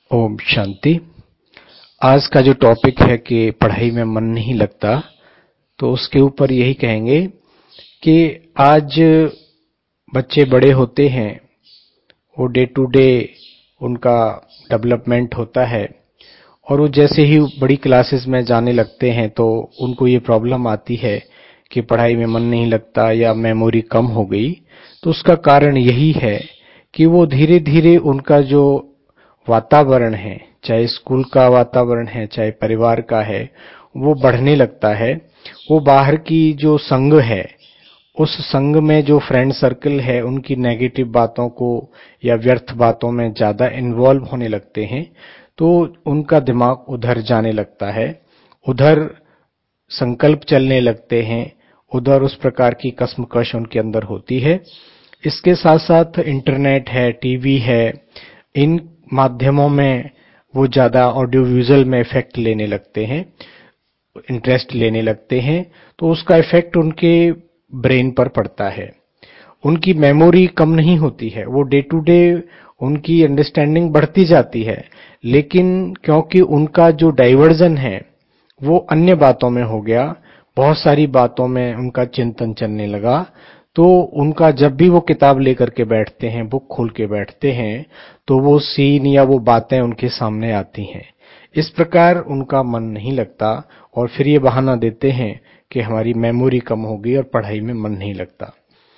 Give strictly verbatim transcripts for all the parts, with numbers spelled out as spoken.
ओम शांति। आज का जो टॉपिक है कि पढ़ाई में मन नहीं लगता, तो उसके ऊपर यही कहेंगे कि आज बच्चे बड़े होते हैं, वो डे टू डे उनका डेवलपमेंट होता है और वो जैसे ही बड़ी क्लासेस में जाने लगते हैं तो उनको ये प्रॉब्लम आती है कि पढ़ाई में मन नहीं लगता या मेमोरी कम हो गई। तो उसका कारण यही है कि वो धीरे धीरे उनका जो वातावरण है, चाहे स्कूल का वातावरण है चाहे परिवार का है, वो बढ़ने लगता है। वो बाहर की जो संग है, उस संग में जो फ्रेंड सर्कल है, उनकी नेगेटिव बातों को या व्यर्थ बातों में ज्यादा इन्वॉल्व होने लगते हैं, तो उनका दिमाग उधर जाने लगता है, उधर संकल्प चलने लगते हैं, उधर उस प्रकार की कश्मकश उनके अंदर होती है। इसके साथ साथ इंटरनेट है, टीवी है, इन माध्यमों में वो ज्यादा ऑडियो विजुअल में इफेक्ट लेने लगते हैं, इंटरेस्ट लेने लगते हैं, तो उसका इफेक्ट उनके ब्रेन पर पड़ता है। उनकी मेमोरी कम नहीं होती है, वो डे टू डे उनकी अंडरस्टैंडिंग बढ़ती जाती है, लेकिन क्योंकि उनका जो डाइवर्जन है वो अन्य बातों में हो गया, बहुत सारी बातों में उनका चिंतन चलने लगा, तो उनका जब भी वो किताब लेकर के बैठते हैं, बुक खोल के बैठते हैं, तो वो सीन या वो बातें उनके सामने आती हैं। इस प्रकार उनका मन नहीं लगता और फिर ये बहाना देते हैं कि हमारी मेमोरी कम हो गई और पढ़ाई में मन नहीं लगता।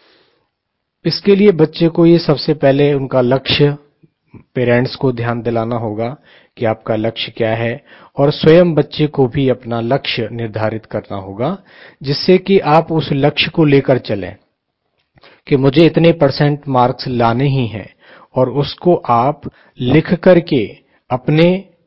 इसके लिए बच्चे को ये सबसे पहले उनका लक्ष्य, पेरेंट्स को ध्यान दिलाना होगा कि आपका लक्ष्य क्या है, और स्वयं बच्चे को भी अपना लक्ष्य निर्धारित करना होगा, जिससे कि आप उस लक्ष्य को लेकर चलें कि मुझे इतने परसेंट मार्क्स लाने ही हैं, और उसको आप लिख करके अपने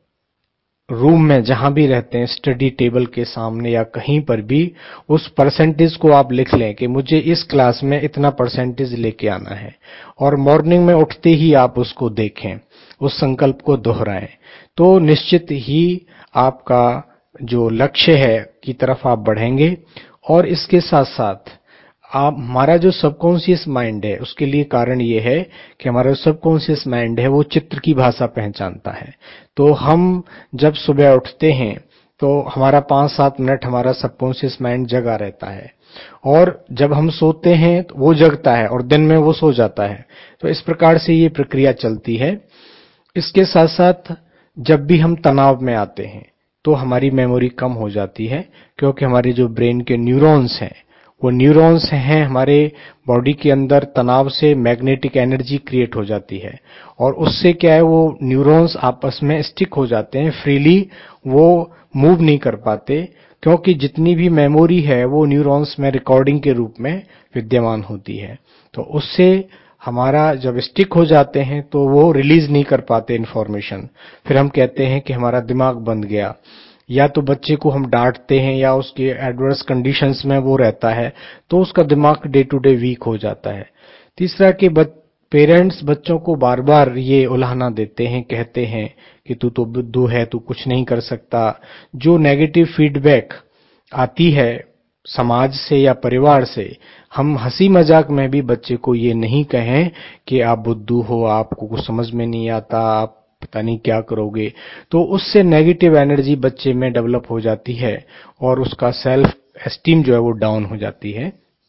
रूम में जहां भी रहते हैं, स्टडी टेबल के सामने या कहीं पर भी, उस परसेंटेज को आप लिख लें कि मुझे इस क्लास में इतना परसेंटेज लेके आना है, और मॉर्निंग में उठते ही आप उसको देखें, उस संकल्प को दोहराएं, तो निश्चित ही आपका जो लक्ष्य है की तरफ आप बढ़ेंगे। और इसके साथ साथ आप, हमारा जो सबकॉन्शियस माइंड है, उसके लिए कारण ये है कि हमारा सबकॉन्शियस माइंड है वो चित्र की भाषा पहचानता है। तो हम जब सुबह उठते हैं तो हमारा पांच सात मिनट हमारा सबकॉन्शियस माइंड जगा रहता है, और जब हम सोते हैं तो वो जगता है और दिन में वो सो जाता है। तो इस प्रकार से ये प्रक्रिया चलती है। इसके साथ साथ जब भी हम तनाव में आते हैं तो हमारी मेमोरी कम हो जाती है, क्योंकि हमारे जो ब्रेन के न्यूरॉन्स हैं, वो न्यूरॉन्स हैं हमारे बॉडी के अंदर, तनाव से मैग्नेटिक एनर्जी क्रिएट हो जाती है, और उससे क्या है, वो न्यूरॉन्स आपस में स्टिक हो जाते हैं, फ्रीली वो मूव नहीं कर पाते, क्योंकि जितनी भी मेमोरी है वो न्यूरॉन्स में रिकॉर्डिंग के रूप में विद्यमान होती है। तो उससे हमारा जब स्टिक हो जाते हैं तो वो रिलीज नहीं कर पाते इंफॉर्मेशन, फिर हम कहते हैं कि हमारा दिमाग बंद गया, या तो बच्चे को हम डांटते हैं या उसके एडवर्स कंडीशंस में वो रहता है, तो उसका दिमाग डे टू डे वीक हो जाता है। तीसरा कि पेरेंट्स बच्चों को बार बार ये उलाहना देते हैं, कहते हैं कि तू तो बुद्धू है, तू कुछ नहीं कर सकता। जो नेगेटिव फीडबैक आती है समाज से या परिवार से, हम हंसी मजाक में भी बच्चे को ये नहीं कहें कि आप बुद्धू हो, आपको कुछ समझ में नहीं आता, आप पता नहीं क्या करोगे, तो उससे नेगेटिव एनर्जी बच्चे में डेवलप हो जाती है और उसका सेल्फ एस्टीम जो है वो डाउन हो जाती है।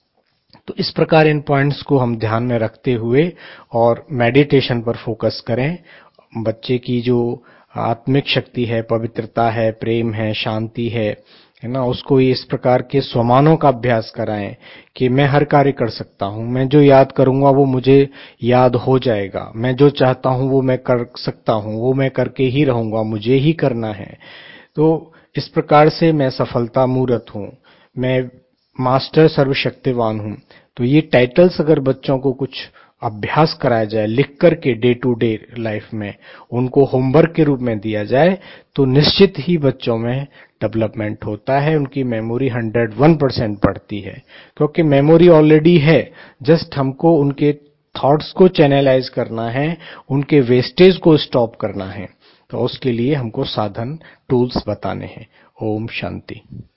तो इस प्रकार इन पॉइंट्स को हम ध्यान में रखते हुए और मेडिटेशन पर फोकस करें। बच्चे की जो आत्मिक शक्ति है, पवित्रता है, प्रेम है, शांति है है ना, उसको इस प्रकार के स्वमानों का अभ्यास कराएं कि मैं हर कार्य कर सकता हूं, मैं जो याद करूंगा वो मुझे याद हो जाएगा, मैं जो चाहता हूं वो मैं कर सकता हूं, वो मैं करके ही रहूंगा, मुझे ही करना है। तो इस प्रकार से मैं सफलता मूर्त हूं, मैं मास्टर सर्वशक्तिवान हूं। तो ये टाइटल्स अगर बच्चों को कुछ अभ्यास कराया जाए, लिख करके डे टू डे लाइफ में उनको होमवर्क के रूप में दिया जाए, तो निश्चित ही बच्चों में डेवलपमेंट होता है, उनकी मेमोरी हंड्रेड वन परसेंट बढ़ती है, क्योंकि मेमोरी ऑलरेडी है, जस्ट हमको उनके थॉट्स को चैनलाइज करना है, उनके वेस्टेज को स्टॉप करना है। तो उसके लिए हमको साधन, टूल्स बताने हैं। ओम शांति।